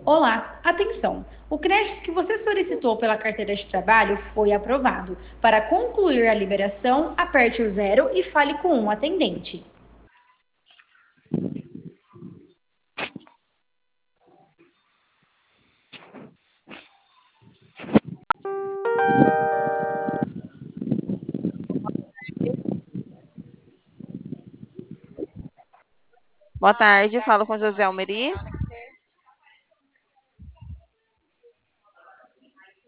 Olá, atenção! O crédito que você solicitou pela carteira de trabalho foi aprovado. Para concluir a liberação, aperte o zero e fale com um atendente. Boa tarde, falo com José Almeri.